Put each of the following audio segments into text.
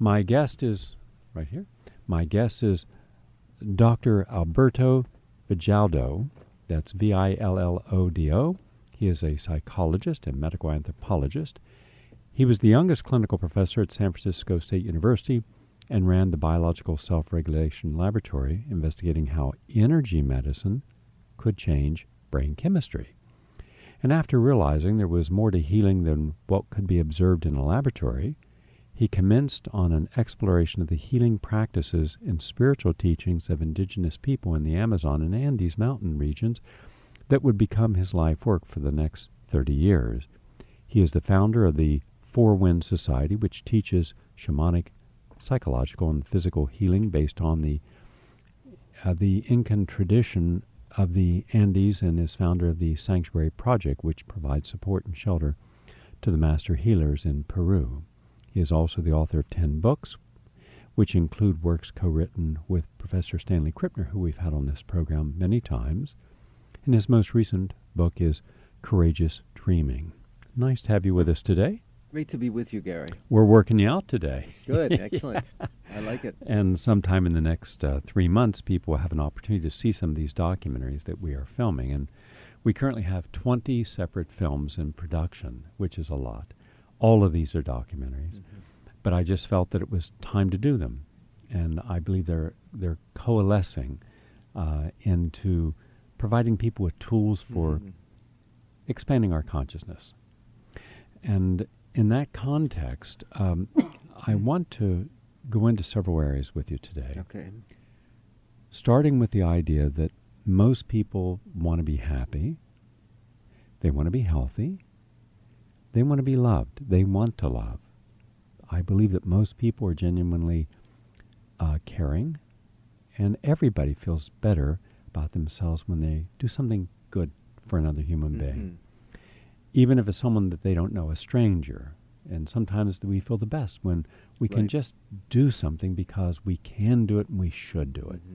My guest is right here. My guest is Dr. Alberto Villaldo. That's Villodo. He is a psychologist and medical anthropologist. He was the youngest clinical professor at San Francisco State University and ran the Biological Self-Regulation Laboratory, investigating how energy medicine could change brain chemistry. And after realizing there was more to healing than what could be observed in a laboratory, he commenced on an exploration of the healing practices and spiritual teachings of indigenous people in the Amazon and Andes mountain regions that would become his life work for the next 30 years. He is the founder of the Four Winds Society, which teaches shamanic, psychological, and physical healing based on the Incan tradition of the Andes, and is founder of the Sanctuary Project, which provides support and shelter to the master healers in Peru. He is also the author of 10 books, which include works co-written with Professor Stanley Krippner, who we've had on this program many times. And his most recent book is Courageous Dreaming. Nice to have you with us today. Great to be with you, Gary. We're working you out today. Good, excellent. I like it. And sometime in the next 3 months, people will have an opportunity to see some of these documentaries that we are filming. And we currently have 20 separate films in production, which is a lot. All of these are documentaries. Mm-hmm. But I just felt that it was time to do them. And I believe they're coalescing into providing people with tools for expanding our consciousness. And in that context, I want to go into several areas with you today. Okay. Starting with the idea that most people want to be happy, they want to be healthy, they want to be loved, they want to love. I believe that most people are genuinely caring, and everybody feels better about themselves when they do something good for another human being. Even if it's someone that they don't know, a stranger. And sometimes we feel the best when we can just do something because we can do it and we should do it.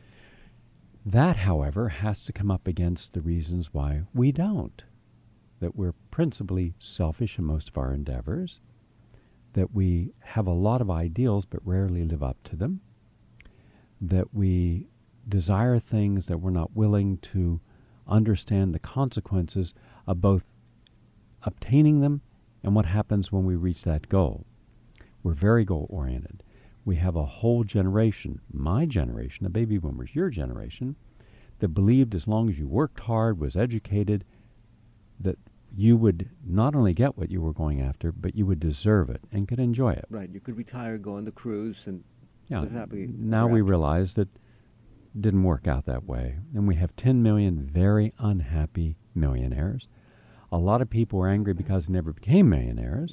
That, however, has to come up against the reasons why we don't. That we're principally selfish in most of our endeavors, that we have a lot of ideals but rarely live up to them, that we desire things that we're not willing to understand the consequences of both obtaining them and what happens when we reach that goal. We're very goal-oriented. We have a whole generation, my generation, the baby boomers, your generation, that believed as long as you worked hard, was educated, that you would not only get what you were going after, but you would deserve it and could enjoy it. Right. You could retire, go on the cruise, and live happily. Now we realize that it didn't work out that way. And we have 10 million very unhappy millionaires. A lot of people are angry because they never became millionaires.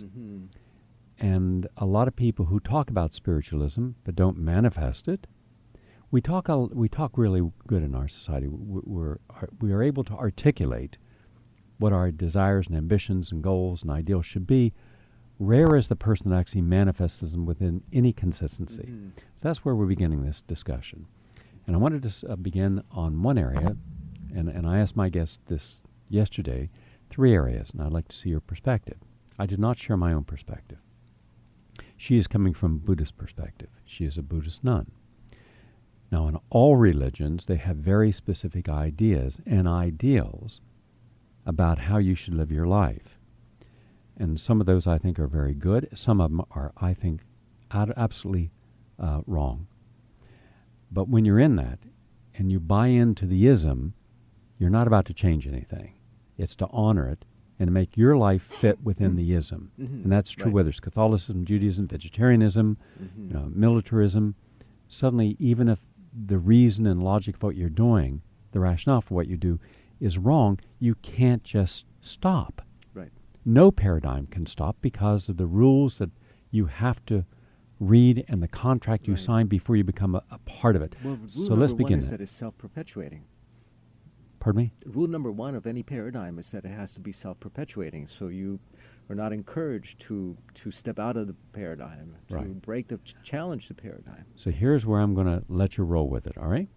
And a lot of people who talk about spiritualism but don't manifest it. We talk really good in our society. We are able to articulate what our desires and ambitions and goals and ideals should be. Rare is the person that actually manifests them within any consistency. So that's where we're beginning this discussion. And I wanted to begin on one area, and I asked my guest this yesterday, 3 areas, and I'd like to see your perspective. I did not share my own perspective. She is coming from a Buddhist perspective. She is a Buddhist nun. Now, in all religions, they have very specific ideas and ideals about how you should live your life. And some of those, I think, are very good. Some of them are, I think, absolutely wrong. But when you're in that and you buy into the ism, you're not about to change anything. It's to honor it and to make your life fit within the ism. And that's true whether it's Catholicism, Judaism, vegetarianism, militarism. Suddenly, even if the reason and logic of what you're doing, the rationale for what you do, is wrong, you can't just stop. Right. No paradigm can stop because of the rules that you have to read and the contract you sign before you become a part of it. Well, so let's begin. Rule number 1 is that it's self-perpetuating. Pardon me? Rule number 1 of any paradigm is that it has to be self-perpetuating. So you are not encouraged to step out of the paradigm, to break the challenge the paradigm. So here's where I'm going to let you roll with it, all right?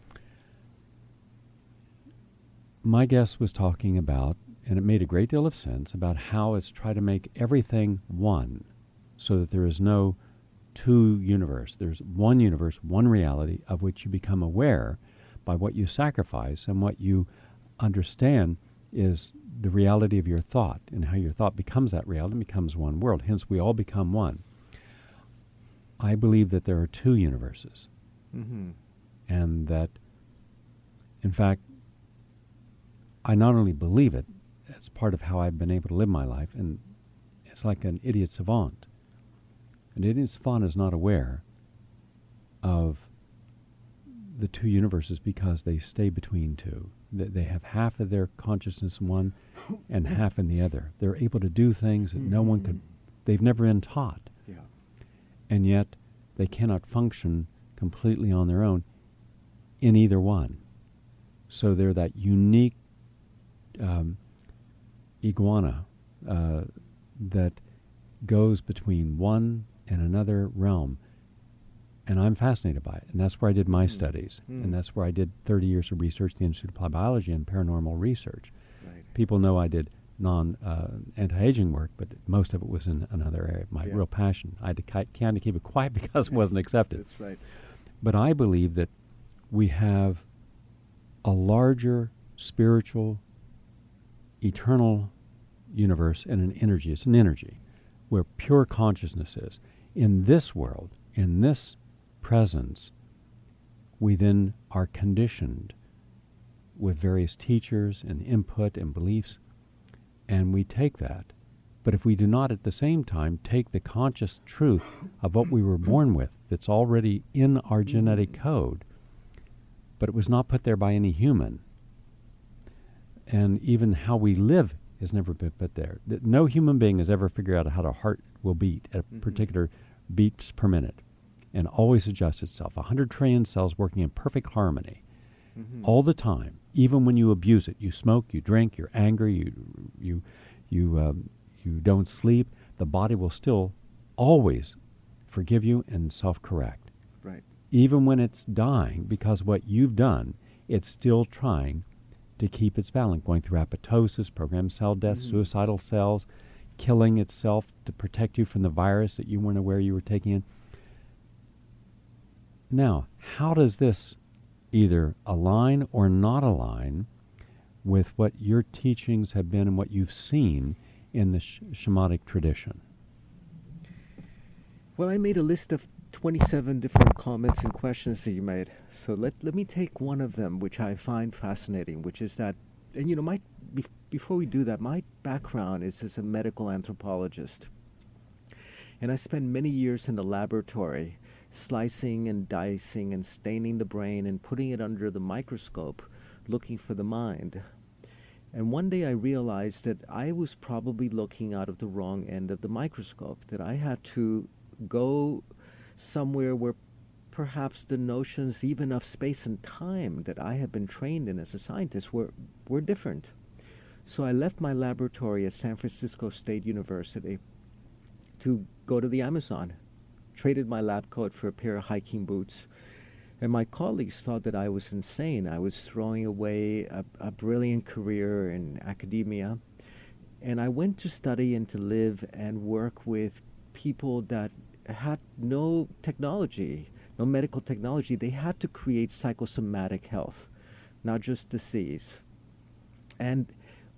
My guest was talking about, and it made a great deal of sense, about how it's try to make everything one so that there is no two universe. There's one universe, one reality of which you become aware by what you sacrifice, and what you understand is the reality of your thought, and how your thought becomes that reality and becomes one world. Hence, we all become one. I believe that there are two universes. Mm-hmm. And that, in fact, I not only believe it, it's part of how I've been able to live my life, and it's like an idiot savant. An idiot savant is not aware of the two universes because they stay between two. They have half of their consciousness in one and half in the other. They're able to do things that no one could, they've never been taught. Yeah. And yet they cannot function completely on their own in either one. So they're that unique iguana that goes between one and another realm. And I'm fascinated by it. And that's where I did my studies. And that's where I did 30 years of research at the Institute of Applied Biology and paranormal research. Right. People know I did anti-aging work, but most of it was in another area. My real passion. I had to kind of keep it quiet because it wasn't accepted. That's right. But I believe that we have a larger spiritual, eternal universe and an energy. It's an energy where pure consciousness is. In this world, in this presence, we then are conditioned with various teachers and input and beliefs, and we take that. But if we do not at the same time take the conscious truth of what we were born with, that's already in our genetic code, but it was not put there by any human, and even how we live has never been put there. No human being has ever figured out how the heart will beat at a particular beats per minute, and always adjusts itself. 100 trillion cells working in perfect harmony all the time. Even when you abuse it, you smoke, you drink, you're angry, you don't sleep, the body will still always forgive you and self-correct. Right. Even when it's dying, because what you've done, it's still trying to keep its balance, going through apoptosis, programmed cell death, suicidal cells, killing itself to protect you from the virus that you weren't aware you were taking in. Now, how does this either align or not align with what your teachings have been and what you've seen in the shamanic tradition? Well, I made a list of 27 different comments and questions that you made. So let me take one of them, which I find fascinating, which is that, and before we do that, my background is as a medical anthropologist. And I spent many years in the laboratory slicing and dicing and staining the brain and putting it under the microscope, looking for the mind. And one day I realized that I was probably looking out of the wrong end of the microscope, that I had to go somewhere where perhaps the notions even of space and time that I had been trained in as a scientist were different. So I left my laboratory at San Francisco State University to go to the Amazon, traded my lab coat for a pair of hiking boots, and my colleagues thought that I was insane. I was throwing away a brilliant career in academia, and I went to study and to live and work with people that had no technology, no medical technology. They had to create psychosomatic health, not just disease. And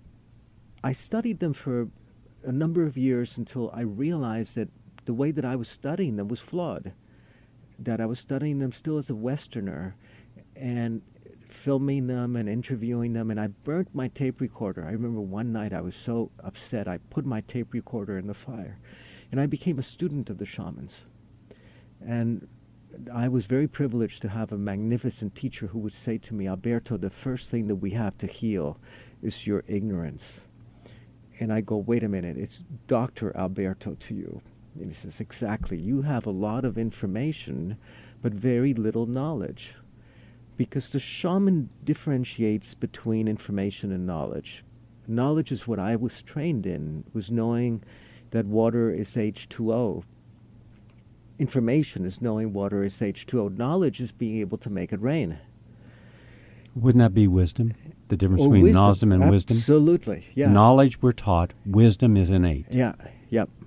I studied them for a number of years until I realized that the way that I was studying them was flawed, that I was studying them still as a Westerner and filming them and interviewing them, and I burnt my tape recorder. I remember one night I was so upset, I put my tape recorder in the fire, and I became a student of the shamans. And I was very privileged to have a magnificent teacher who would say to me, Alberto, the first thing that we have to heal is your ignorance. And I go, wait a minute, it's Dr. Alberto to you. And he says, exactly. You have a lot of information, but very little knowledge. Because the shaman differentiates between information and knowledge. Knowledge is what I was trained in, was knowing that water is H2O. Information is knowing water is H2O. Knowledge is being able to make it rain. Wouldn't that be wisdom? The difference between wisdom. wisdom and wisdom? Absolutely, yeah. Knowledge we're taught, wisdom is innate. Yeah, yep.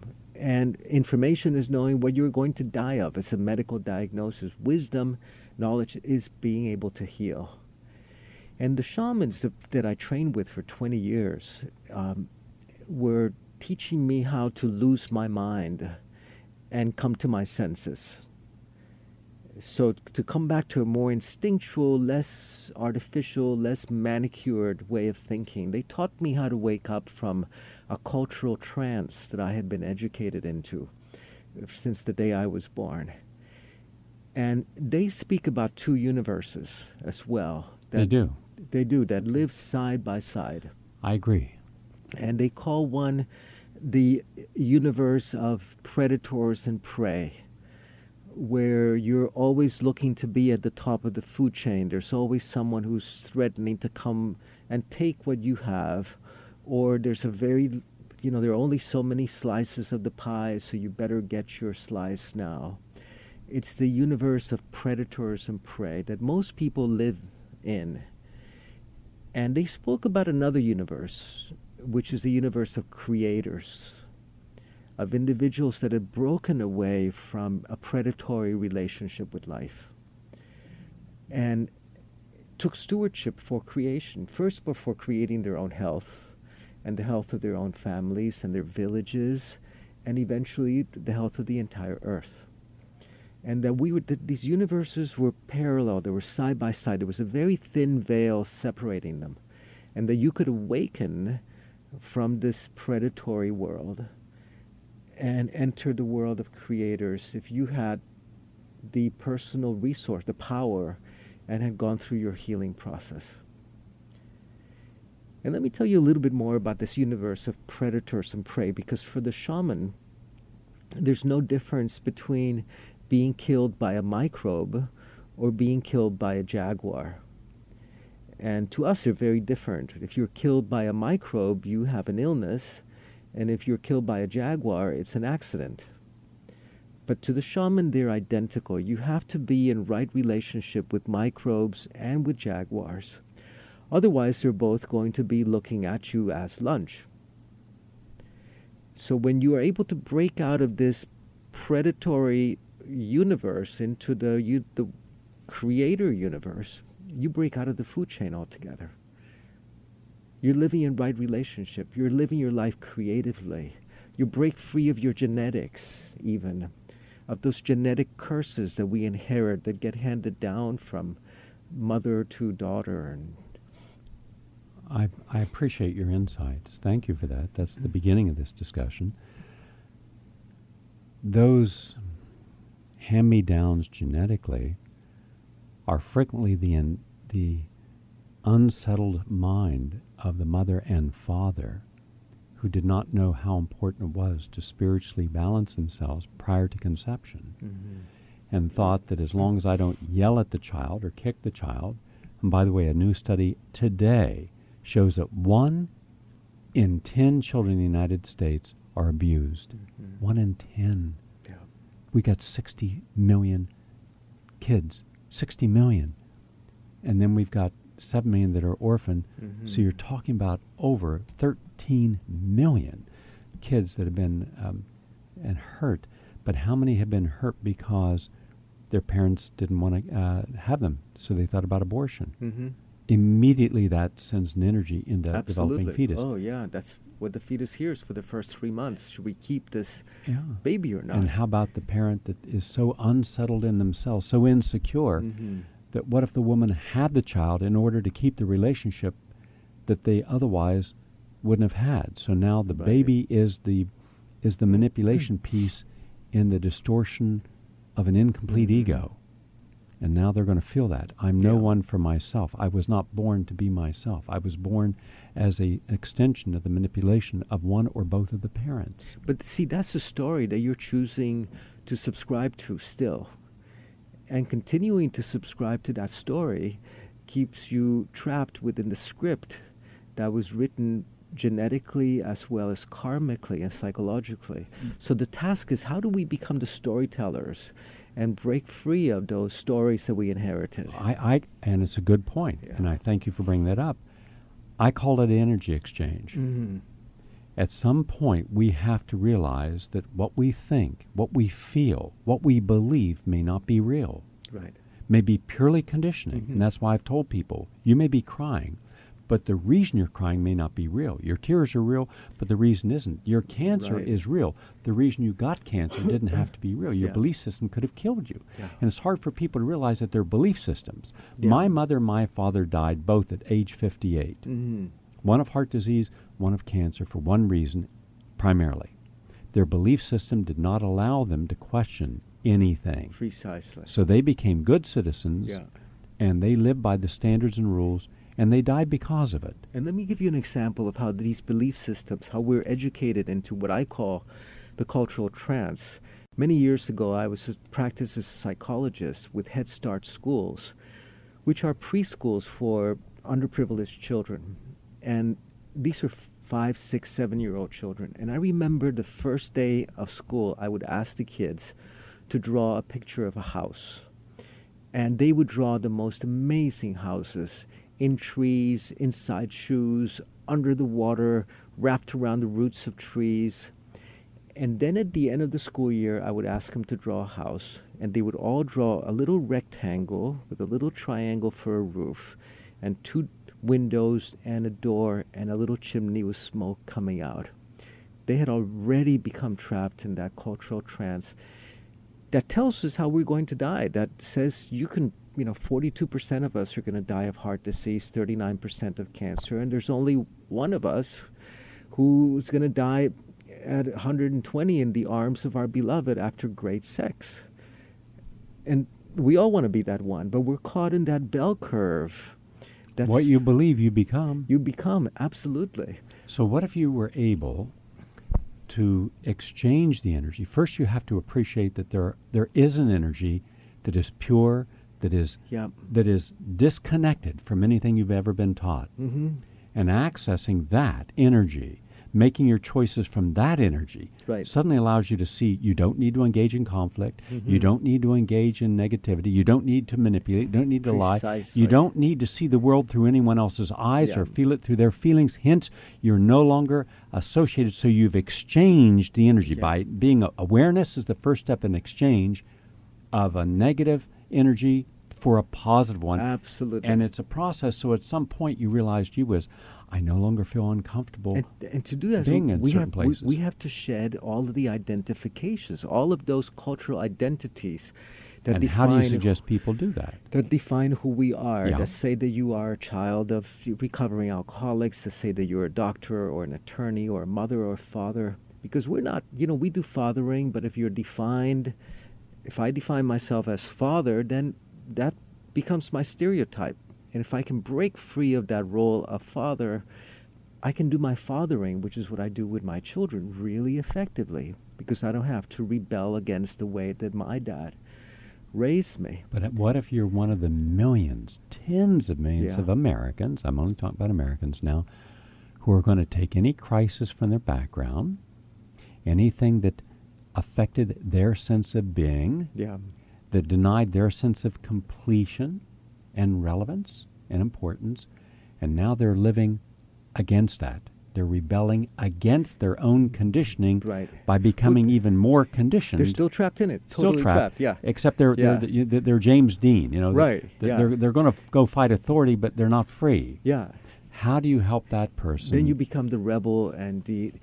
And information is knowing what you're going to die of. It's a medical diagnosis. Wisdom, knowledge is being able to heal. And the shamans that I trained with for 20 years were teaching me how to lose my mind and come to my senses. So to come back to a more instinctual, less artificial, less manicured way of thinking. They taught me how to wake up from a cultural trance that I had been educated into since the day I was born. And they speak about two universes as well. They do. They do, that live side by side. I agree. And they call one the universe of predators and prey, where you're always looking to be at the top of the food chain. There's always someone who's threatening to come and take what you have, or there's a very, there are only so many slices of the pie, so you better get your slice now. It's the universe of predators and prey that most people live in. And they spoke about another universe, which is the universe of creators, of individuals that had broken away from a predatory relationship with life and took stewardship for creation, first before creating their own health and the health of their own families and their villages, and eventually the health of the entire earth. And that these universes were parallel, they were side by side. There was a very thin veil separating them, and that you could awaken from this predatory world and enter the world of creators if you had the personal resource, the power, and had gone through your healing process. And let me tell you a little bit more about this universe of predators and prey, because for the shaman, there's no difference between being killed by a microbe or being killed by a jaguar. And to us, they're very different. If you're killed by a microbe, you have an illness. And if you're killed by a jaguar, it's an accident. But to the shaman, they're identical. You have to be in right relationship with microbes and with jaguars. Otherwise, they're both going to be looking at you as lunch. So when you are able to break out of this predatory universe into the creator universe, you break out of the food chain altogether. You're living in right relationship. You're living your life creatively. You break free of your genetics, even, of those genetic curses that we inherit that get handed down from mother to daughter. And I appreciate your insights. Thank you for that. That's the beginning of this discussion. Those hand-me-downs genetically are frequently the unsettled mind of the mother and father who did not know how important it was to spiritually balance themselves prior to conception, and thought that as long as I don't yell at the child or kick the child, and by the way, a new study today shows that 1 in 10 children in the United States are abused. 1 in 10. Yeah. We got 60 million kids, 60 million. And then we've got 7 million that are orphaned. So you're talking about over 13 million kids that have been and hurt. But how many have been hurt because their parents didn't want to have them, so they thought about abortion? Immediately that sends an energy in the developing fetus. Oh, yeah, that's what the fetus hears for the first 3 months. Should we keep this baby or not? And how about the parent that is so unsettled in themselves, so insecure, that what if the woman had the child in order to keep the relationship that they otherwise wouldn't have had? So now the baby is the manipulation piece in the distortion of an incomplete ego. And now they're going to feel that. I'm no one for myself. I was not born to be myself. I was born as an extension of the manipulation of one or both of the parents. But see, that's a story that you're choosing to subscribe to still. And continuing to subscribe to that story keeps you trapped within the script that was written genetically as well as karmically and psychologically. So the task is, how do we become the storytellers and break free of those stories that we inherited? And it's a good point, and I thank you for bringing that up. I call it energy exchange. At some point, we have to realize that what we think, what we feel, what we believe may not be real. Right. May be purely conditioning. And that's why I've told people, you may be crying, but the reason you're crying may not be real. Your tears are real, but the reason isn't. Your cancer Right. is real. The reason you got cancer didn't have to be real. Your Yeah. belief system could have killed you. Yeah. And it's hard for people to realize that their belief systems. Yeah. My mother and my father died both at age 58. Mm-hmm. One of heart disease, one of cancer, for one reason, primarily. Their belief system did not allow them to question anything. Precisely. So they became good citizens, Yeah. and they lived by the standards and rules, and they died because of it. And let me give you an example of how these belief systems, how we're educated into what I call the cultural trance. Many years ago, I was practiced as a psychologist with Head Start schools, which are preschools for underprivileged children. And these are 5, 6, 7-year-old children. And I remember the first day of school, I would ask the kids to draw a picture of a house. And they would draw the most amazing houses in trees, inside shoes, under the water, wrapped around the roots of trees. And then at the end of the school year, I would ask them to draw a house. And they would all draw a little rectangle with a little triangle for a roof and 2 windows and a door and a little chimney with smoke coming out. They had already become trapped in that cultural trance that tells us how we're going to die, that says 42% of us are going to die of heart disease, 39% of cancer, and there's only one of us who's going to die at 120 in the arms of our beloved after great sex. And we all want to be that one, but we're caught in that bell curve. That's What you believe, you become. you become, absolutely. So what if you were able to exchange the energy? First, you have to appreciate that there is an energy that is pure, that is Yeah. disconnected from anything you've ever been taught. Mm-hmm. And accessing that energy, making your choices from that energy, Right. suddenly allows you to see you don't need to engage in conflict, Mhm. you don't need to engage in negativity, you don't need to manipulate, you don't need to lie, Precisely. you don't need to see the world through anyone else's eyes Yeah. or feel it through their feelings. Hence, you're no longer associated, so you've exchanged the energy. Yeah. By being awareness is the first step in exchange of a negative energy for a positive one. Absolutely. And it's a process, so at some point you realized I no longer feel uncomfortable. And to do that, being in certain places. we have to shed all of the identifications, all of those cultural identities that And define how do you suggest people do that? that define who we are, Yeah. that say that you are a child of recovering alcoholics, that say that you're a doctor or an attorney or a mother or a father. Because we're not, we do fathering, but if I define myself as father, then that becomes my stereotype. And if I can break free of that role of father, I can do my fathering, which is what I do with my children, really effectively, because I don't have to rebel against the way that my dad raised me. But what if you're one of the millions, tens of millions Yeah. of Americans, I'm only talking about Americans now, who are going to take any crisis from their background, anything that affected their sense of being, Yeah. that denied their sense of completion and relevance and importance, and now they're living against that. They're rebelling against their own conditioning Right. by becoming even more conditioned. They're still trapped in it. Still Totally trapped, yeah. Except they're Yeah. they're James Dean, Right, yeah. They're going to go fight authority, but they're not free. Yeah. How do you help that person? Then you become the rebel and the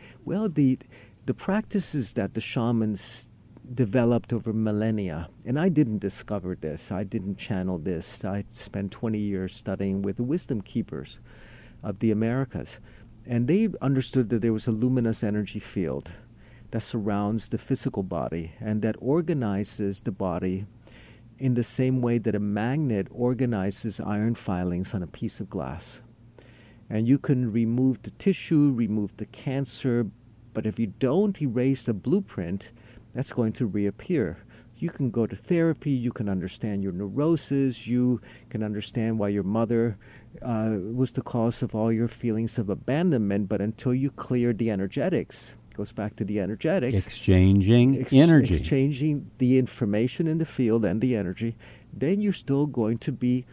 practices that the shamans developed over millennia. And I didn't discover this. I didn't channel this. I spent 20 years studying with the wisdom keepers of the Americas. And they understood that there was a luminous energy field that surrounds the physical body and that organizes the body in the same way that a magnet organizes iron filings on a piece of glass. And you can remove the tissue, remove the cancer, but if you don't erase the blueprint, that's going to reappear. You can go to therapy, you can understand your neurosis, you can understand why your mother was the cause of all your feelings of abandonment, but until you clear the energetics, goes back to the energetics. Exchanging energy. Exchanging the information in the field and the energy, then you're still going to be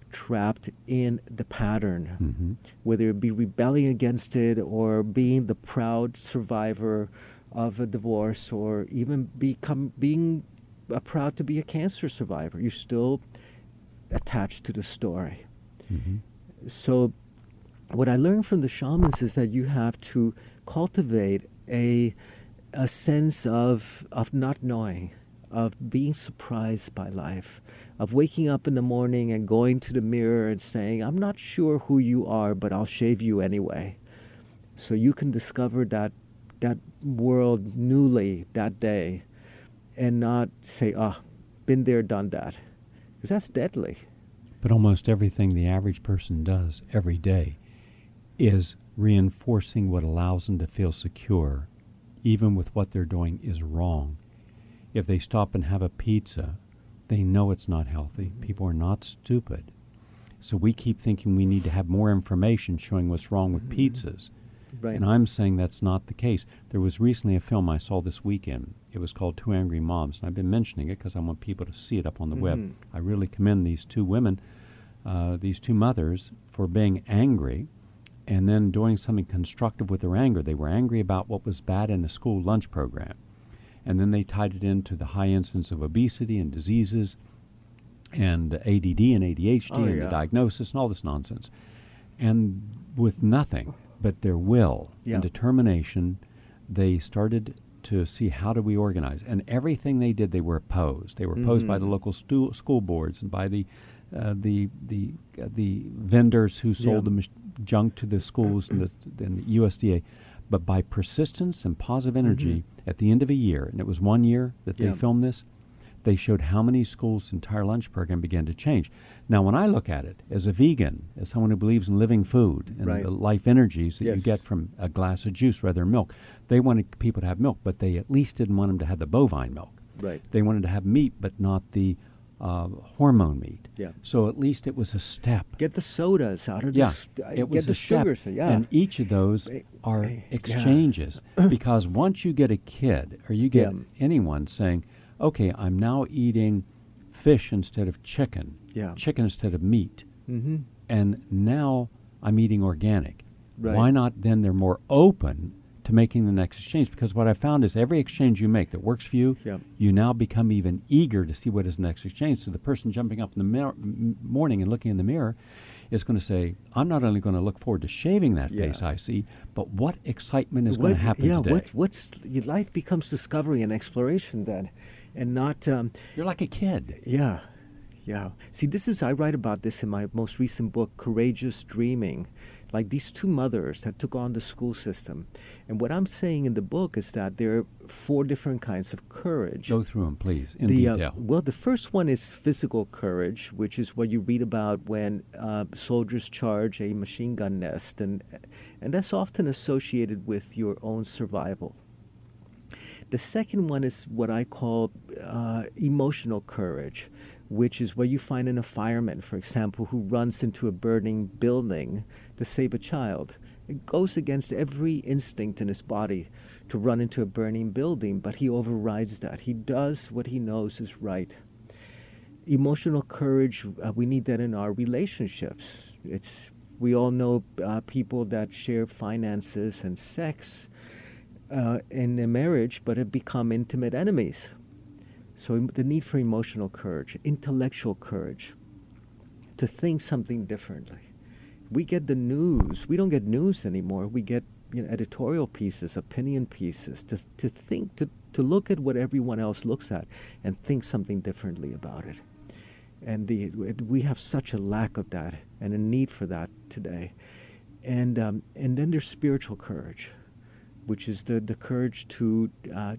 trapped in the pattern, Mm-hmm. whether it be rebelling against it or being the proud survivor of a divorce, or even being proud to be a cancer survivor. You're still attached to the story. Mm-hmm. So what I learned from the shamans is that you have to cultivate a sense of not knowing, of being surprised by life, of waking up in the morning and going to the mirror and saying, I'm not sure who you are, but I'll shave you anyway. So you can discover that world newly that day and not say, been there, done that. Because that's deadly. But almost everything the average person does every day is reinforcing what allows them to feel secure, even with what they're doing is wrong. If they stop and have a pizza, they know it's not healthy. People are not stupid. So we keep thinking we need to have more information showing what's wrong with pizzas. Right. And I'm saying that's not the case. There was recently a film I saw this weekend. It was called Two Angry Moms. And I've been mentioning it because I want people to see it up on the web. I really commend these two women, these two mothers, for being angry and then doing something constructive with their anger. They were angry about what was bad in the school lunch program. And then they tied it into the high incidence of obesity and diseases and ADD and ADHD and the diagnosis and all this nonsense. And with nothing but their will and determination, they started to see how do we organize. And everything they did, they were opposed. They were opposed by the local school boards and by the vendors who sold the junk to the schools and the USDA. But by persistence and positive energy, at the end of a year, and it was 1 year that they filmed this, they showed how many schools' entire lunch program began to change. Now, when I look at it as a vegan, as someone who believes in living food and the life energies that you get from a glass of juice rather than milk, they wanted people to have milk, but they at least didn't want them to have the bovine milk. Right. They wanted to have meat, but not the hormone meat. Yeah. So at least it was a step. Get the sodas out of this. It was get the a step. sugars. Yeah. And each of those are exchanges. Because once you get a kid or you get anyone saying, okay, I'm now eating fish instead of chicken, chicken instead of meat, and now I'm eating organic. Right. Why not then they're more open to making the next exchange? Because what I found is every exchange you make that works for you, you now become even eager to see what is the next exchange. So the person jumping up in the morning and looking in the mirror is going to say, I'm not only going to look forward to shaving that face I see, but what excitement is going to happen today? Your life becomes discovery and exploration then, and not... You're like a kid. Yeah. See, I write about this in my most recent book, Courageous Dreaming. Like these two mothers that took on the school system. And what I'm saying in the book is that there are 4 different kinds of courage. Go through them, please, in detail. Well, the first one is physical courage, which is what you read about when soldiers charge a machine gun nest. And that's often associated with your own survival. The second one is what I call emotional courage, which is what you find in a fireman, for example, who runs into a burning building to save a child. It goes against every instinct in his body to run into a burning building, but he overrides that. He does what he knows is right. Emotional courage, we need that in our relationships. We all know people that share finances and sex in a marriage, but have become intimate enemies. So the need for emotional courage, intellectual courage, to think something differently. We get the news. We don't get news anymore. We get editorial pieces, opinion pieces, to think, to look at what everyone else looks at and think something differently about it. And we have such a lack of that and a need for that today. And then there's spiritual courage, which is the courage to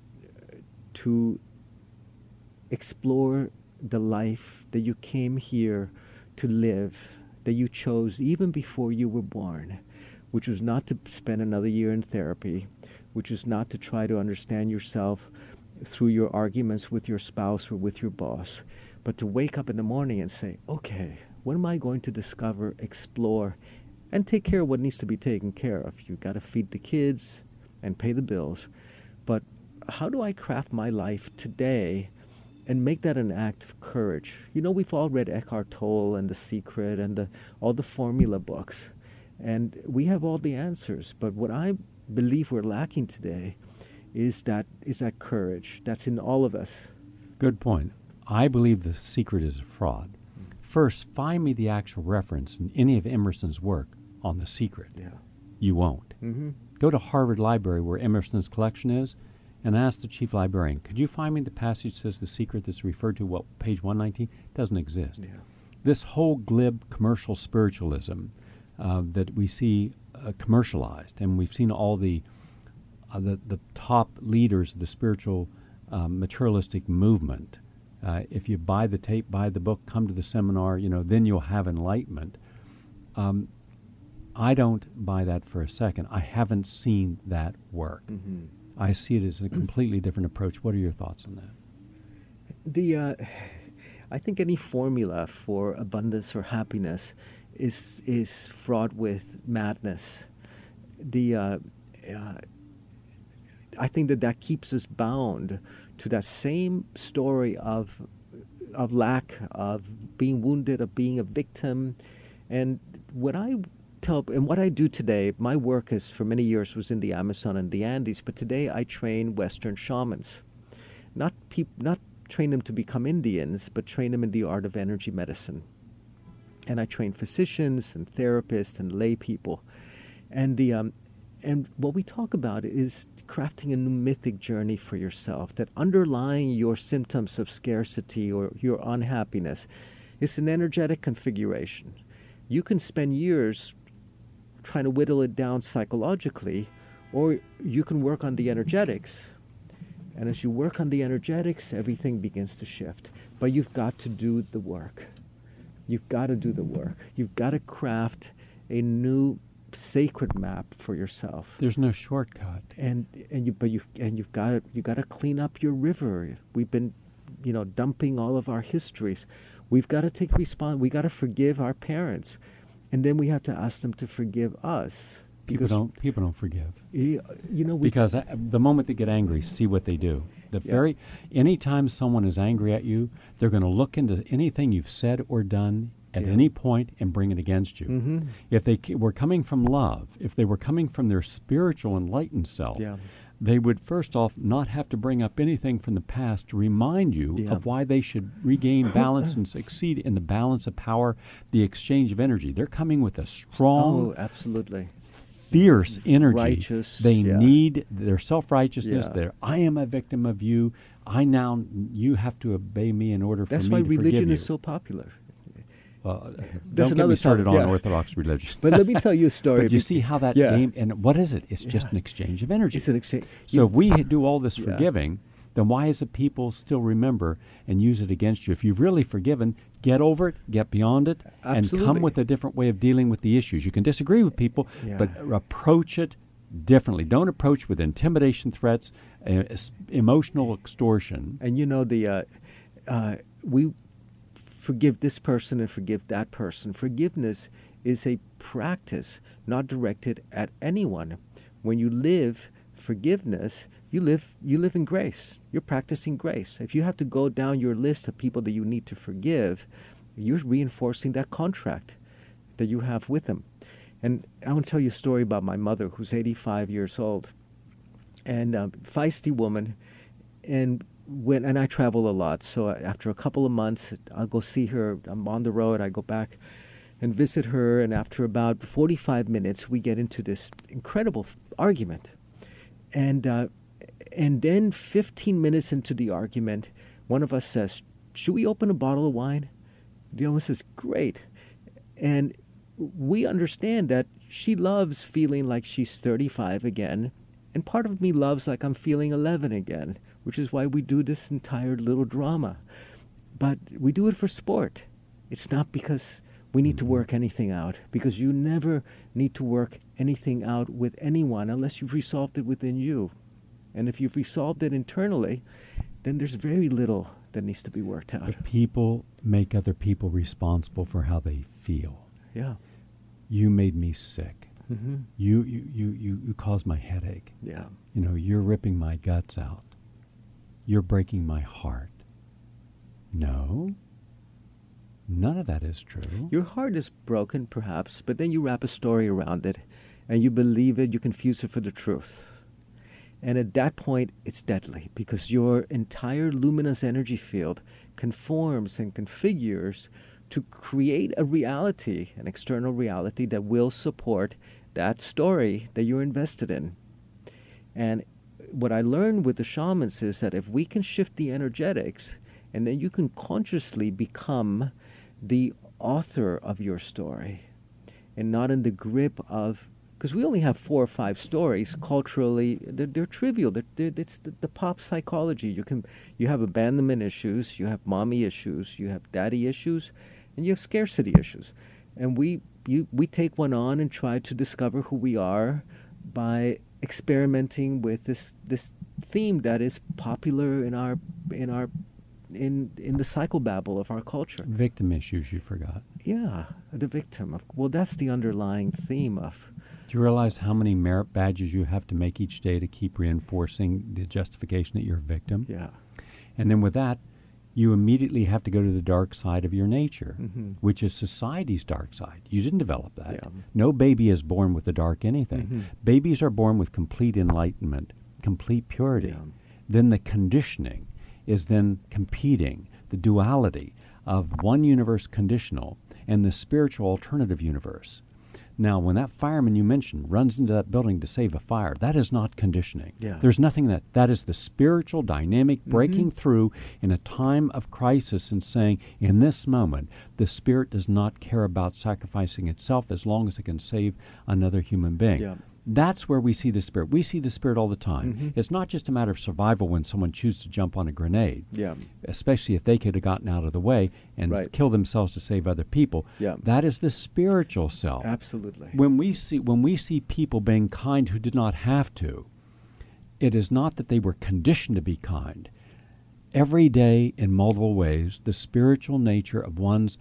explore the life that you came here to live, that you chose even before you were born, which was not to spend another year in therapy, which is not to try to understand yourself through your arguments with your spouse or with your boss, but to wake up in the morning and say, okay, what am I going to discover, explore, and take care of what needs to be taken care of? You've got to feed the kids and pay the bills, but how do I craft my life today and make that an act of courage. You know, we've all read Eckhart Tolle and The Secret and all the formula books, and we have all the answers. But what I believe we're lacking today is that courage that's in all of us. Good point. I believe The Secret is a fraud. First, find me the actual reference in any of Emerson's work on The Secret. Yeah. You won't. Mm-hmm. Go to Harvard Library, where Emerson's collection is, and ask the chief librarian, could you find me the passage that says The Secret that's referred to, page 119? Doesn't exist. Yeah. This whole glib commercial spiritualism that we see commercialized, and we've seen all the top leaders of the spiritual materialistic movement. If you buy the tape, buy the book, come to the seminar, then you'll have enlightenment. I don't buy that for a second. I haven't seen that work. Mm-hmm. I see it as a completely different approach. What are your thoughts on that? I think any formula for abundance or happiness is fraught with madness. I think that keeps us bound to that same story of lack, of being wounded, of being a victim. And what I do today, my work is for many years was in the Amazon and the Andes, but today I train Western shamans. Not train them to become Indians, but train them in the art of energy medicine. And I train physicians and therapists and lay people. And what we talk about is crafting a new mythic journey for yourself, that underlying your symptoms of scarcity or your unhappiness is an energetic configuration. You can spend years trying to whittle it down psychologically, or you can work on the energetics. And as you work on the energetics, everything begins to shift. But you've got to do the work. You've got to do the work. You've got to craft a new sacred map for yourself. There's no shortcut. You've got to clean up your river. We've been, dumping all of our histories. We've got to take we got to forgive our parents, and then we have to ask them to forgive us. People don't forgive. Because the moment they get angry, see what they do. Anytime someone is angry at you, they're going to look into anything you've said or done at any point and bring it against you. Mm-hmm. If they were coming from love, if they were coming from their spiritual enlightened self, they would first off not have to bring up anything from the past to remind you of why they should regain balance and succeed in the balance of power, the exchange of energy. They're coming with a strong, absolutely, fierce energy. Righteous. They need their self-righteousness. Yeah. I am a victim of you. You have to obey me in order for me to forgive you. That's why religion is so popular. Don't get me started on Orthodox religion. But let me tell you a story. But you see how that game, and what is it? It's just an exchange of energy. It's an exchange. So if we do all this forgiving, then why is it people still remember and use it against you? If you've really forgiven, get over it, get beyond it, and come with a different way of dealing with the issues. You can disagree with people, but approach it differently. Don't approach with intimidation, threats, emotional extortion. And we forgive this person and forgive that person. Forgiveness is a practice not directed at anyone. When you live forgiveness, you live in grace. You're practicing grace. If you have to go down your list of people that you need to forgive, you're reinforcing that contract that you have with them. And I want to tell you a story about my mother, who's 85 years old, and feisty woman, and I travel a lot, so after a couple of months, I'll go see her. I'm on the road. I go back and visit her, and after about 45 minutes, we get into this incredible argument. And then 15 minutes into the argument, one of us says, "Should we open a bottle of wine?" The other one says, "Great." And we understand that she loves feeling like she's 35 again, and part of me loves like I'm feeling 11 again, which is why we do this entire little drama. But we do it for sport. It's not because we need to work anything out, because you never need to work anything out with anyone unless you've resolved it within you. And if you've resolved it internally, then there's very little that needs to be worked out. But people make other people responsible for how they feel. Yeah. You made me sick. Mm-hmm. You caused my headache. Yeah. You're ripping my guts out. You're breaking my heart. No. None of that is true. Your heart is broken, perhaps, but then you wrap a story around it, and you believe it, you confuse it for the truth. And at that point, it's deadly, because your entire luminous energy field conforms and configures to create a reality, an external reality that will support that story that you're invested in. And what I learned with the shamans is that if we can shift the energetics, and then you can consciously become the author of your story and not in the grip of, because we only have 4 or 5 stories culturally, they're trivial. It's the pop psychology. You have abandonment issues, you have mommy issues, you have daddy issues, and you have scarcity issues. And we take one on and try to discover who we are by experimenting with this theme that is popular in the psychobabble of our culture. Victim issues, you forgot. Yeah, the victim. Well, that's the underlying theme of... Do you realize how many merit badges you have to make each day to keep reinforcing the justification that you're a victim? Yeah. And then with that, you immediately have to go to the dark side of your nature, Mm-hmm. which is society's dark side. You didn't develop that. Yeah. No baby is born with a dark anything. Mm-hmm. Babies are born with complete enlightenment, complete purity. Yeah. Then the conditioning is then competing, the duality of one universe conditional and the spiritual alternative universe. Now, when that fireman you mentioned runs into that building to save a fire, that is not conditioning. Yeah. There's nothing that is the spiritual dynamic breaking through in a time of crisis and saying, in this moment, the spirit does not care about sacrificing itself as long as it can save another human being. Yeah. That's where we see the spirit. We see the spirit all the time. Mm-hmm. It's not just a matter of survival when someone chooses to jump on a grenade, Yeah. especially if they could have gotten out of the way and Right. killed themselves to save other people. Yeah. That is the spiritual self. Absolutely. When we see people being kind who did not have to, it is not that they were conditioned to be kind. Every day, in multiple ways, the spiritual nature of one's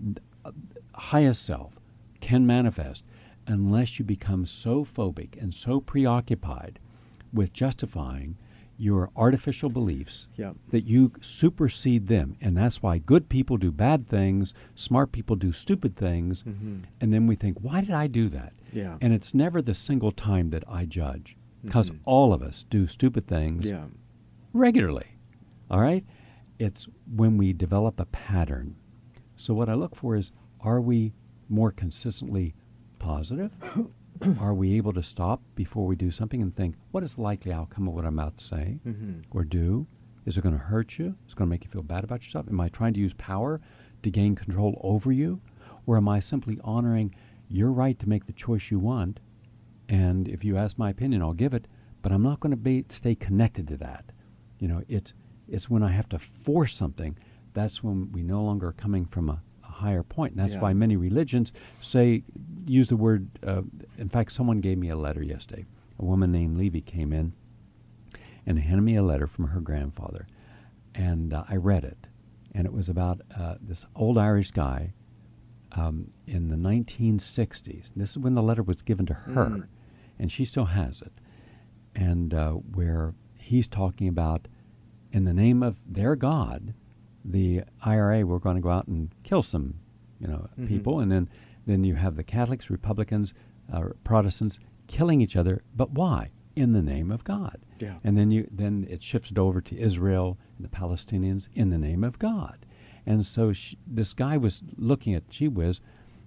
highest self can manifest unless you become so phobic and so preoccupied with justifying your artificial beliefs Yeah. that you supersede them. And that's why good people do bad things, smart people do stupid things, Mm-hmm. and then we think, why did I do that? Yeah. And it's never the single time that I judge, because all of us do stupid things Yeah. regularly, all right? It's when we develop a pattern. So what I look for is, are we more consistently positive? Are we able to stop before we do something and think, what is the likely outcome of what I'm about to say Mm-hmm. or do? Is it going to hurt you? Is it going to make you feel bad about yourself? Am I trying to use power to gain control over you? Or am I simply honoring your right to make the choice you want? And if you ask my opinion, I'll give it, but I'm not going to stay connected to that. You know, it's when I have to force something, that's when we no longer are coming from a higher point. And that's Yeah. why many religions use the word, in fact, someone gave me a letter yesterday. A woman named Levy came in and handed me a letter from her grandfather. And I read it. And it was about this old Irish guy in the 1960s. This is when the letter was given to her. And she still has it. And where he's talking about, in the name of their God, the IRA were going to go out and kill some, people, and then you have the Catholics, Republicans, Protestants killing each other. But why? In the name of God. Yeah. And then it shifted over to Israel and the Palestinians in the name of God. And so this guy was looking at, gee whiz,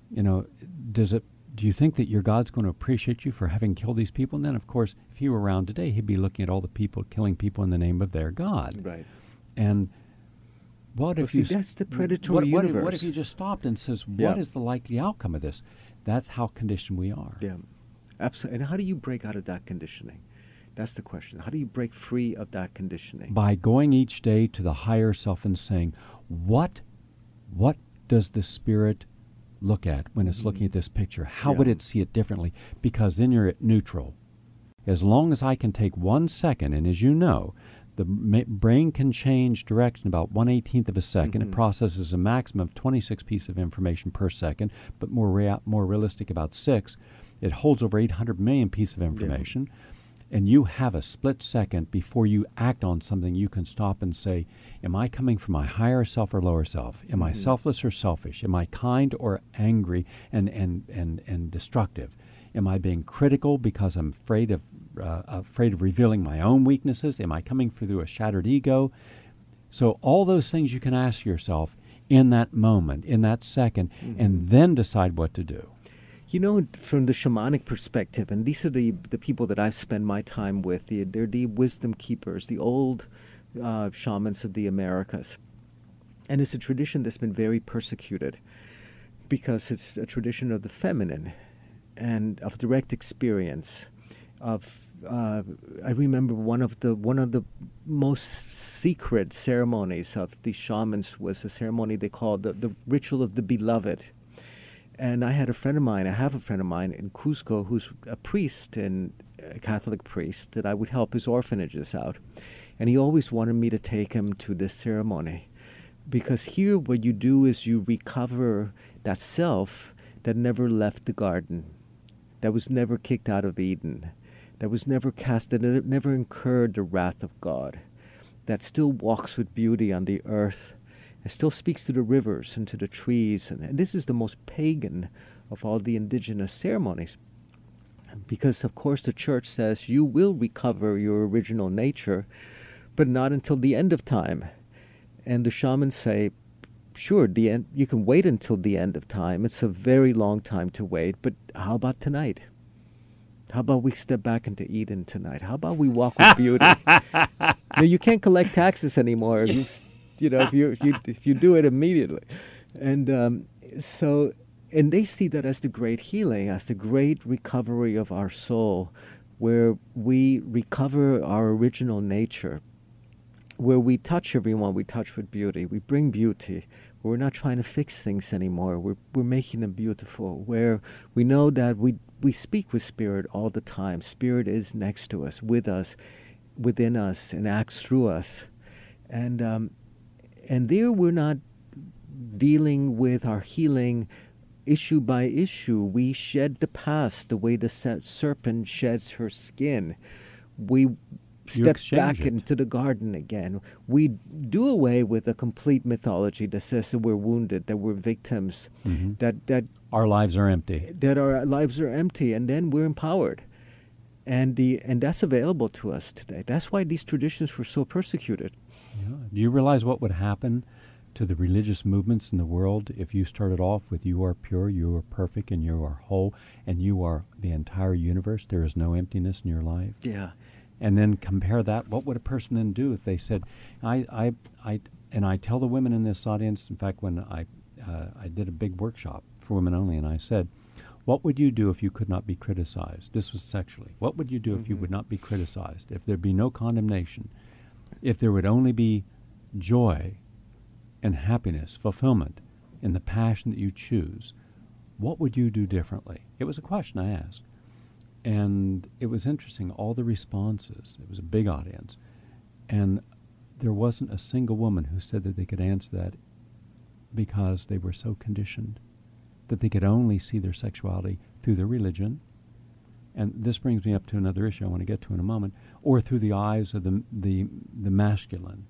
do you think that your God's going to appreciate you for having killed these people? And then, of course, if he were around today, he'd be looking at all the people killing people in the name of their God. Right. And what if you... that's the predatory universe. What if you just stopped and says, Yeah. what is the likely outcome of this? That's how conditioned we are. Yeah, absolutely. And how do you break out of that conditioning? That's the question. How do you break free of that conditioning? By going each day to the higher self and saying, what does the spirit look at when it's looking at this picture? How would Yeah. it see it differently? Because then you're at neutral. As long as I can take 1 second, and as you know, the brain can change direction about 1/18 of a second. It processes a maximum of 26 pieces of information per second, but more realistic about 6. It holds over 800 million pieces of information. and you have a split second before you act on something, you can stop and say, am I coming from my higher self or lower self? Am I selfless or selfish? Am I kind or angry and destructive? Am I being critical because I'm afraid of revealing my own weaknesses? Am I coming through a shattered ego? So all those things you can ask yourself in that moment, in that second, and then decide what to do. You know, from the shamanic perspective, and these are the people that I've spent my time with, they're the wisdom keepers, the old shamans of the Americas. And it's a tradition that's been very persecuted because it's a tradition of the feminine and of direct experience. I remember one of the most secret ceremonies of the shamans was a ceremony they called the ritual of the beloved. And I have a friend of mine in Cusco who's a priest, and a Catholic priest, that I would help his orphanages out. And he always wanted me to take him to this ceremony. Because here what you do is you recover that self that never left the garden, that was never kicked out of Eden, that was never cast, that never incurred the wrath of God, that still walks with beauty on the earth, and still speaks to the rivers and to the trees. And this is the most pagan of all the indigenous ceremonies. Because, of course, the church says you will recover your original nature, but not until the end of time. And the shamans say, sure, you can wait until the end of time. It's a very long time to wait, but how about tonight? How about we step back into Eden tonight? How about we walk with beauty? Now, you can't collect taxes anymore. If you do it immediately. And so they see that as the great healing, as the great recovery of our soul, where we recover our original nature, where we touch everyone, we touch with beauty, we bring beauty. We're not trying to fix things anymore. We're making them beautiful, where we know that we speak with Spirit all the time. Spirit is next to us, with us, within us, and acts through us. And there we're not dealing with our healing issue by issue. We shed the past the way the serpent sheds her skin. We step back into the garden again. We do away with a complete mythology that says that we're wounded, that we're victims, that our lives are empty. That our lives are empty, and then we're empowered. And that's available to us today. That's why these traditions were so persecuted. Yeah. Do you realize what would happen to the religious movements in the world if you started off with you are pure, you are perfect, and you are whole, and you are the entire universe? There is no emptiness in your life. Yeah. And then compare that. What would a person then do if they said, I tell the women in this audience, in fact, when I did a big workshop for women only, and I said, what would you do if you could not be criticized? This was sexually. What would you do if you would not be criticized? If there'd be no condemnation? If there would only be joy and happiness, fulfillment in the passion that you choose, what would you do differently? It was a question I asked. And it was interesting, all the responses. It was a big audience. And there wasn't a single woman who said that they could answer that because they were so conditioned that they could only see their sexuality through their religion. And this brings me up to another issue I want to get to in a moment, or through the eyes of the masculine.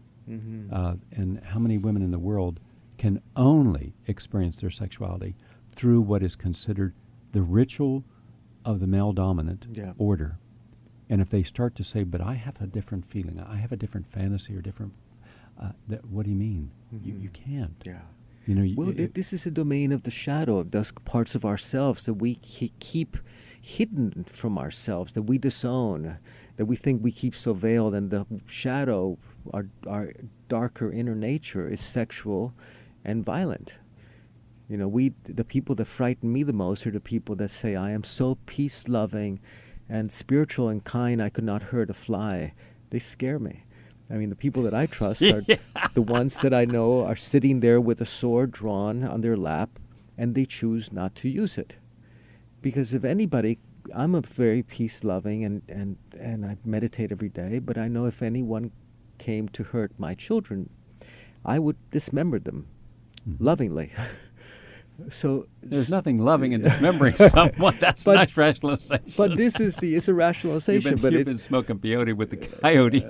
And how many women in the world can only experience their sexuality through what is considered the ritual of the male dominant order. And if they start to say, but I have a different feeling, I have a different fantasy or different, what do you mean? You can't. Yeah. You know, this is a domain of the shadow, of those parts of ourselves that we keep hidden from ourselves, that we disown, that we think we keep so veiled. And the shadow, our darker inner nature, is sexual and violent. You know, the people that frighten me the most are the people that say, I am so peace-loving and spiritual and kind, I could not hurt a fly. They scare me. I mean, the people that I trust are the ones that I know are sitting there with a sword drawn on their lap, and they choose not to use it. Because if anybody, I'm a very peace-loving and I meditate every day, but I know if anyone came to hurt my children, I would dismember them lovingly. So There's nothing loving in dismembering someone. That's a nice rationalization. But it's a rationalization. You've been smoking peyote with the coyote.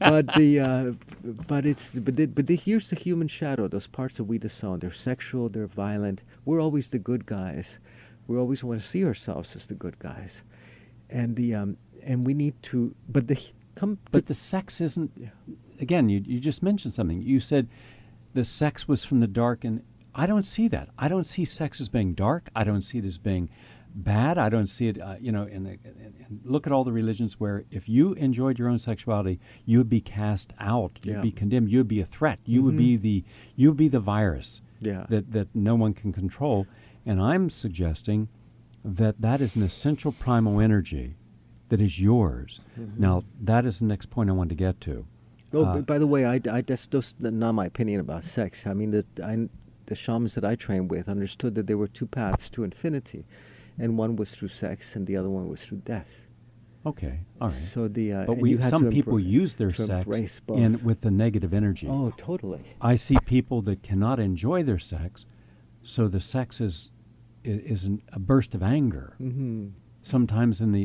Here's the human shadow. Those parts that we disown. They're sexual. They're violent. We're always the good guys. We always want to see ourselves as the good guys, and we need to. But the sex isn't. Again, you just mentioned something. You said the sex was from the dark, and I don't see that. I don't see sex as being dark. I don't see it as being bad. I don't see it, and look at all the religions where if you enjoyed your own sexuality, you would be cast out. You'd be condemned. You would be a threat. You would be the virus that no one can control. And I'm suggesting that is an essential primal energy that is yours. Mm-hmm. Now, that is the next point I wanted to get to. Oh, by the way, that's not my opinion about sex. I mean, the shamans that I trained with understood that there were two paths to infinity, and one was through sex, and the other one was through death. Okay, all right. So some people use their sex with the negative energy. Oh, totally. I see people that cannot enjoy their sex, so the sex is a burst of anger. Mm-hmm. Sometimes in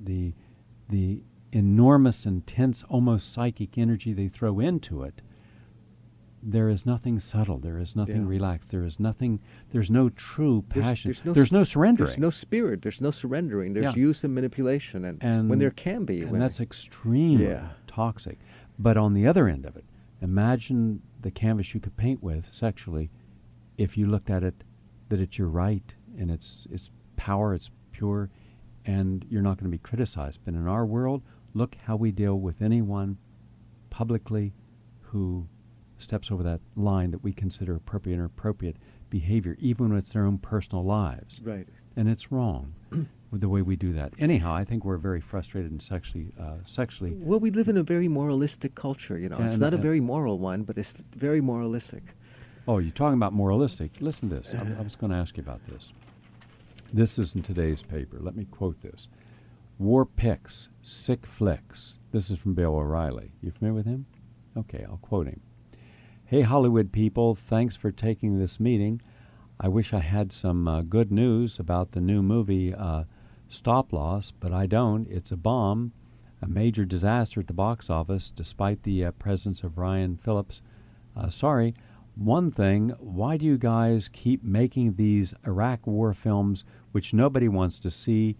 the enormous, intense, almost psychic energy they throw into it, there is nothing subtle. There is nothing relaxed. There is nothing. There's no true passion. There's no surrendering. There's no spirit. There's no surrendering. There's use and manipulation, and when there can be, and that's extremely toxic. But on the other end of it, imagine the canvas you could paint with sexually, if you looked at it, that it's your right and it's power. It's pure, and you're not going to be criticized. But in our world, look how we deal with anyone publicly who steps over that line that we consider appropriate and inappropriate behavior, even when it's their own personal lives. Right. And it's wrong with the way we do that. Anyhow, I think we're very frustrated and sexually. Well, we live in a very moralistic culture, It's not a very moral one, but it's very moralistic. Oh, you're talking about moralistic. Listen to this. I was going to ask you about this. This is in today's paper. Let me quote this. War Pics, Sick Flicks. This is from Bill O'Reilly. You familiar with him? Okay, I'll quote him. Hey, Hollywood people, thanks for taking this meeting. I wish I had some good news about the new movie Stop Loss, but I don't. It's a bomb, a major disaster at the box office, despite the presence of Ryan Phillips. Sorry. One thing, why do you guys keep making these Iraq war films which nobody wants to see?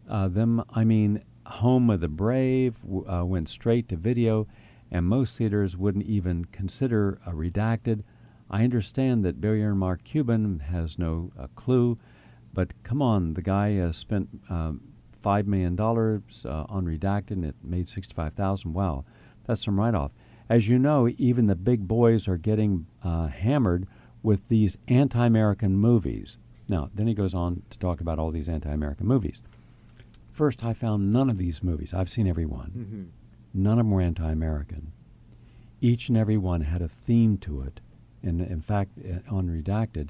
Home of the Brave went straight to video, and most theaters wouldn't even consider redacted. I understand that billionaire Mark Cuban has no clue, but come on, the guy spent $5 million on redacted, and it made $65,000. Wow, that's some write-off. As you know, even the big boys are getting hammered with these anti-American movies. Now, then he goes on to talk about all these anti-American movies. First, I found none of these movies. I've seen every one. Mm-hmm. None of them were anti-American. Each and every one had a theme to it. And in fact, on Redacted,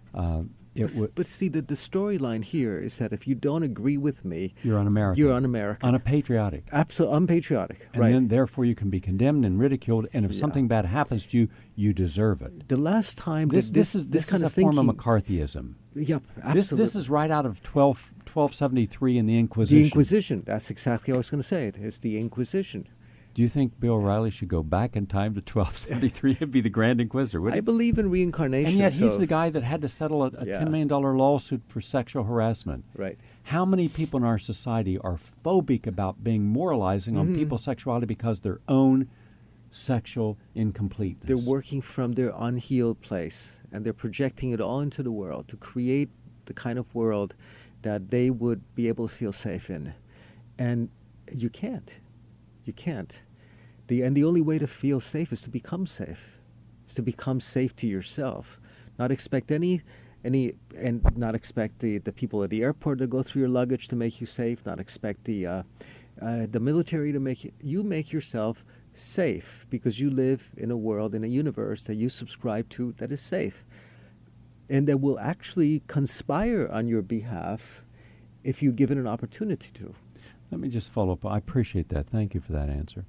but see, the storyline here is that if you don't agree with me, you're un-American. You're un-American. Unpatriotic. Absolutely unpatriotic. And then, therefore, you can be condemned and ridiculed. And if something bad happens to you, you deserve it. The last time this is a form of McCarthyism. Yep, absolutely. This is right out of 1273 in the Inquisition. The Inquisition. That's exactly what I was going to say. It's the Inquisition. Do you think Bill O'Reilly should go back in time to 1273 and be the Grand Inquisitor? I believe in reincarnation. And yet he's the guy that had to settle a $10 million lawsuit for sexual harassment. Right. How many people in our society are phobic about being moralizing on people's sexuality because of their own sexual incompleteness? They're working from their unhealed place, and they're projecting it all into the world to create the kind of world that they would be able to feel safe in. And you can't. You can't. The only way to feel safe is to become safe. Is to become safe to yourself. Not expect and not expect the people at the airport to go through your luggage to make you safe. Not expect the military to make you make yourself safe, because you live in a world, in a universe that you subscribe to that is safe, and that will actually conspire on your behalf if you give it an opportunity to. Let me just follow up. I appreciate that. Thank you for that answer.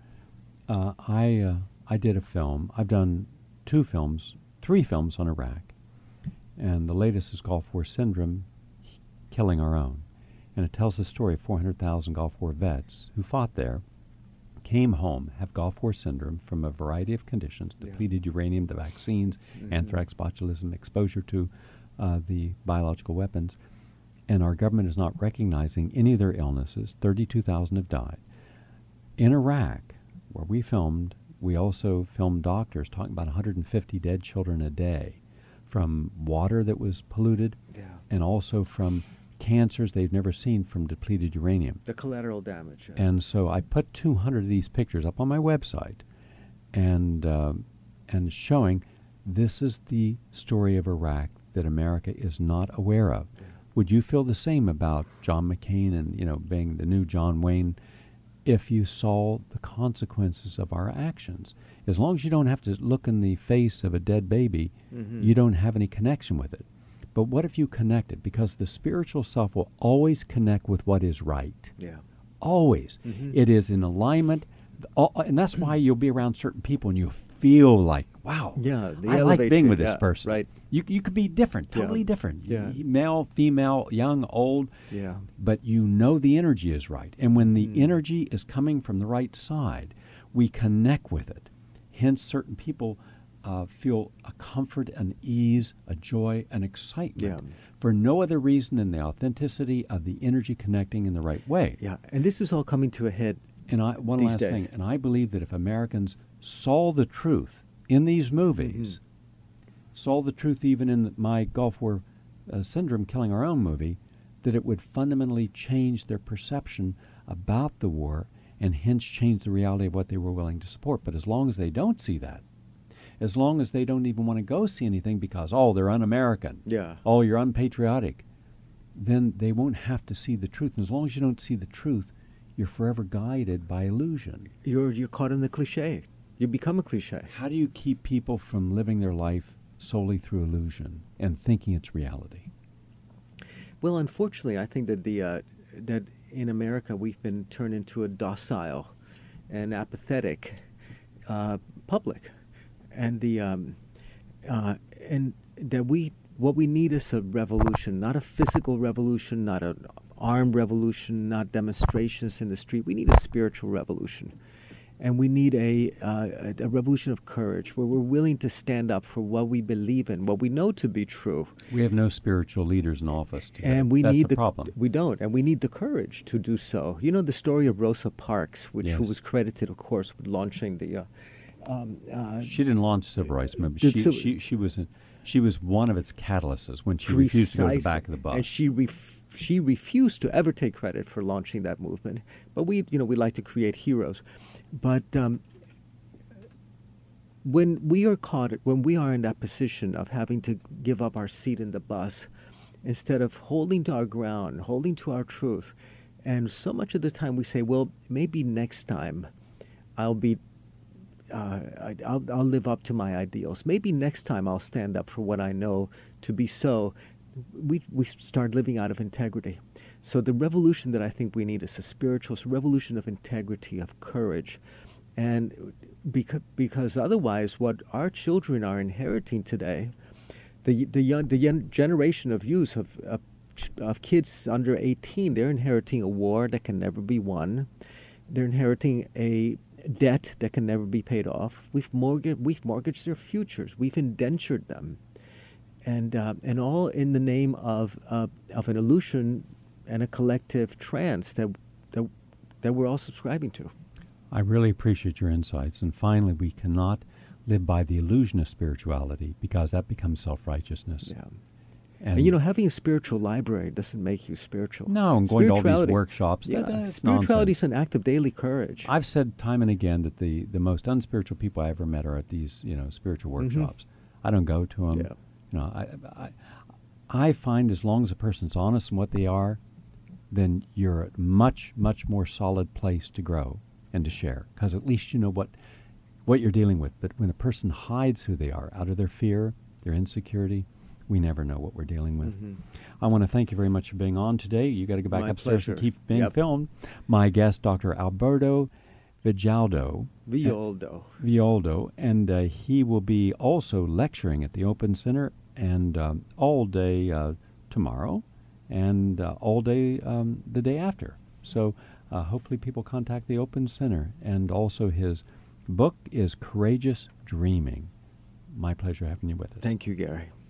I did a film. I've done 3 films on Iraq. And the latest is Gulf War Syndrome, Killing Our Own. And it tells the story of 400,000 Gulf War vets who fought there, came home, have Gulf War Syndrome from a variety of conditions, depleted uranium, the vaccines, anthrax, botulism, exposure to the biological weapons. And our government is not recognizing any of their illnesses. 32,000 have died. In Iraq, where we filmed, we also filmed doctors talking about 150 dead children a day from water that was polluted and also from cancers they've never seen from depleted uranium. The collateral damage. And so I put 200 of these pictures up on my website and showing this is the story of Iraq that America is not aware of. Yeah. Would you feel the same about John McCain and, being the new John Wayne if you saw the consequences of our actions? As long as you don't have to look in the face of a dead baby, you don't have any connection with it. But what if you connect it? Because the spiritual self will always connect with what is right. Yeah. Always. It is in alignment. And that's why you'll be around certain people and you feel like, wow, I like being with this person. Right. You could be different, totally different. Yeah. Male, female, young, old. Yeah. But the energy is right. And when the energy is coming from the right side, we connect with it. Hence, certain people feel a comfort, an ease, a joy, an excitement for no other reason than the authenticity of the energy connecting in the right way. Yeah, and this is all coming to a head. And one last thing, and I believe that if Americans saw the truth in these movies, saw the truth even in my Gulf War Syndrome Killing Our Own movie, that it would fundamentally change their perception about the war and hence change the reality of what they were willing to support. But as long as they don't see that, as long as they don't even want to go see anything because, they're un-American, you're unpatriotic, then they won't have to see the truth. And as long as you don't see the truth, you're forever guided by illusion. You're caught in the cliche. You become a cliche. How do you keep people from living their life solely through illusion and thinking it's reality? Well, unfortunately, I think that that in America we've been turned into a docile and apathetic public. And what we need is a revolution, not a physical revolution, not an armed revolution, not demonstrations in the street. We need a spiritual revolution, and we need a revolution of courage, where we're willing to stand up for what we believe in, what we know to be true. We have no spiritual leaders in office today. And That's need the problem. We don't, and we need the courage to do so. You know the story of Rosa Parks, who was credited, of course, with launching the. She didn't launch civil rights movement. She was one of its catalysts when she refused to go to the back of the bus. And she refused to ever take credit for launching that movement. But we like to create heroes. But when we are in that position of having to give up our seat in the bus, instead of holding to our ground, holding to our truth, and so much of the time we say, well, maybe next time I'll live up to my ideals. Maybe next time I'll stand up for what I know to be so. We start living out of integrity. So the revolution that I think we need is a spiritual revolution of integrity, of courage. And because otherwise what our children are inheriting today, the young generation of youth, of kids under 18, they're inheriting a war that can never be won. They're inheriting a debt that can never be paid off. We've mortgaged their futures. We've indentured them, and all in the name of an illusion and a collective trance that we're all subscribing to. I really appreciate your insights. And finally, we cannot live by the illusion of spirituality because that becomes self-righteousness. Yeah. And having a spiritual library doesn't make you spiritual. No, and going to all these workshops, spirituality is an act of daily courage. I've said time and again that the most unspiritual people I ever met are at these spiritual workshops. I don't go to them. Yeah. I find as long as a person's honest in what they are, then you're a much, much more solid place to grow and to share, because at least you know what you're dealing with. But when a person hides who they are out of their fear, their insecurity, we never know what we're dealing with. I want to thank you very much for being on today. You got to go back upstairs and keep being filmed. My guest, Dr. Alberto Villoldo, and he will be also lecturing at the Open Center and all day tomorrow, and all day the day after. So hopefully people contact the Open Center. And also his book is Courageous Dreaming. My pleasure having you with us. Thank you, Gary.